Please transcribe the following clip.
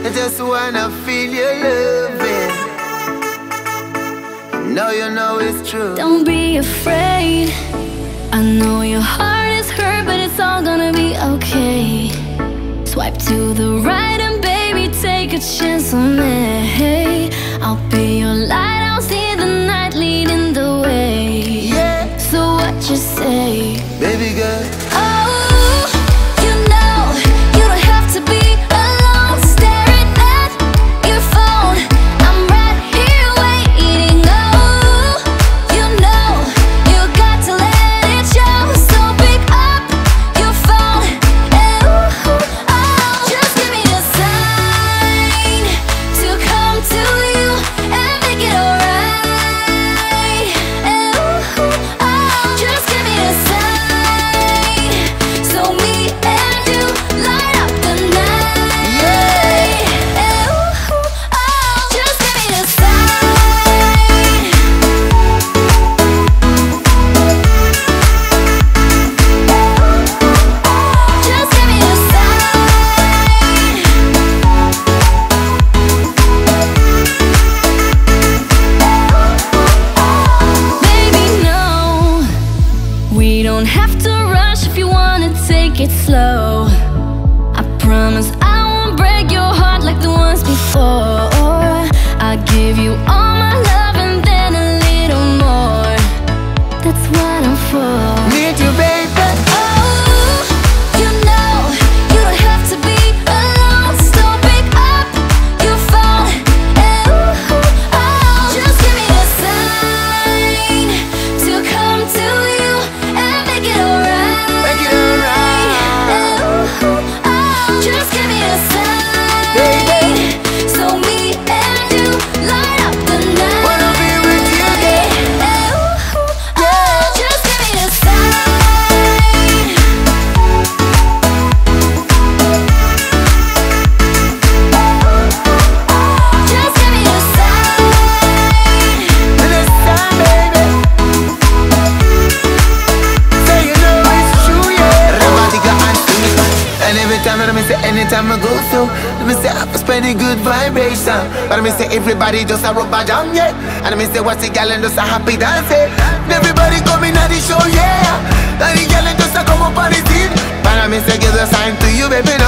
I just wanna feel your loving. You know it's true. Don't be afraid. I know your heart is hurt, but it's all gonna be okay. Swipe to the right and baby, take a chance on me. I'll be your lighthouse, see the night leading the way. Yeah. So what you say, baby girl? Oh, you know you don't have to be alone, staring at your phone. I'm right here waiting. Oh, you know you got to let it show. So pick up your phone and just give me a sign to come to you and make it alright. Just give me a sign so me and you light up the night. Just give me a sign. Just give me a sign. Baby, no, we don't have to rush if you wanna take it slow. I promise I won't break your heart like the ones before. I'll give you all my love and then a little more. That's what I'm for. Need you, baby. Oh, you know you don't have to be alone. So pick up your phone and just give me a sign to come to you and make it alright. Make it alright. Just give me a sign, Baby. so me and you light up the night. Wanna be with you, Just give me a sign. Just give me a sign. And it's time, baby. So you know it's true, yeah. Romantica and sweet. And every time I say, anytime I go through, let me say I spend a good vibration. But I say everybody just a rubber jam, yeah. And I say what's the gal and just a happy dance, yeah. And everybody coming at the show, yeah. And the gal and just a come up on the scene. But I say give a sign to you, baby.